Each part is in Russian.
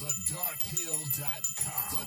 TheDarkHill.com.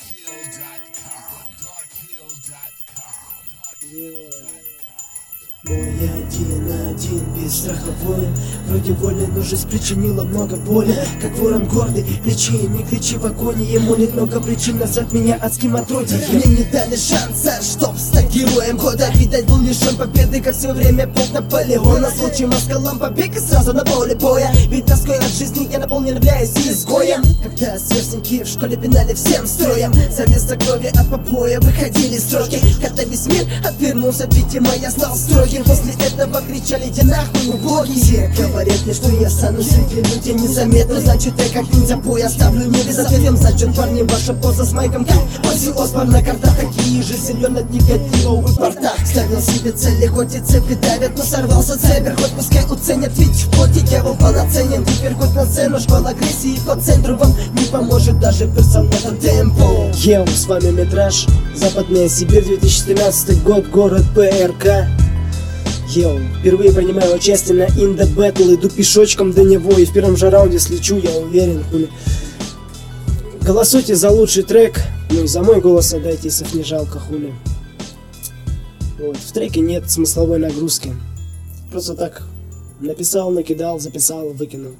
TheDarkHill.com. Мой один без страха воин. Вроде воли, но жизнь причинила много боли. Как ворон гордый, кричи, не кричи в агонии. Ему нет много причин назвать меня адским отродьем. Мне не дали шанса, чтоб стать героем года. Видать, был лишен победы, как в свое время полк Наполеона. Случай москалом побег и сразу на поле боя. Ведь тоской от жизни я наполнен, являюсь изгоем. Когда сверстники в школе пинали всем строем, за место крови от побоя выходили строки. Когда весь мир отвернулся, видимо, я стал строгим. После этого кричали: "Иди нахуй, убогий". Все говорят мне, что я стану среди людей незаметно. Значит, я как ниндзя бой оставлю не без ответом. Зачем, парни, ваша поза с майком как Оззи Осборн на картах? Такие же силен от негатива, увы, порта. Ставил себе цели, хоть и цепи давят, но сорвался цепер. Хоть пускай уценят, ведь в плоти дьявол полноценен. Теперь хоть на сцену, школа агрессии по центру. Вам не поможет даже персонажа темпо. Йоу, с вами Метраж, Западная Сибирь, 2013 год, город ПРК. Йоу, впервые принимаю участие на Инда Battle, иду пешочком до него и в первом же раунде слечу, я уверен, хули. Голосуйте за лучший трек, ну и за мой голос отдайте, если не жалко, хули. Вот, в треке нет смысловой нагрузки, просто так написал, накидал, записал, выкинул.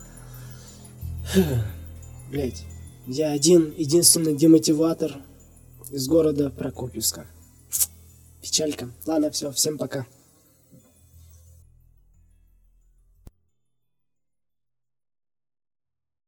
Блять, я единственный демотиватор из города Прокопьевска. Печалька. Ладно, все, всем пока.